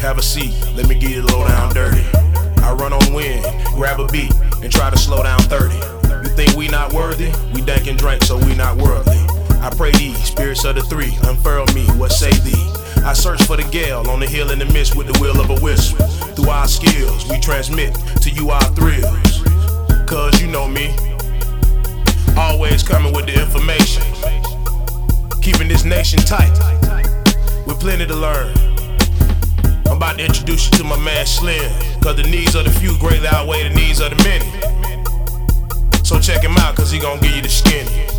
have a seat, let me get it low down dirty. I run on wind, grab a beat, and try to slow down 30. You think we not worthy? We dank and drink, so we not worldly. I pray thee, spirits of the three, unfurl me, what say thee? I search for the gale on the hill in the mist with the will of a whisper. Through our skills, we transmit to you our thrills. Cause you know me, always coming with the information. Keeping this nation tight, with plenty to learn. I'm about to introduce you to my man Slim, cause the needs of the few greatly outweigh the needs of the many. So check him out, cause he gon' give you the skinny.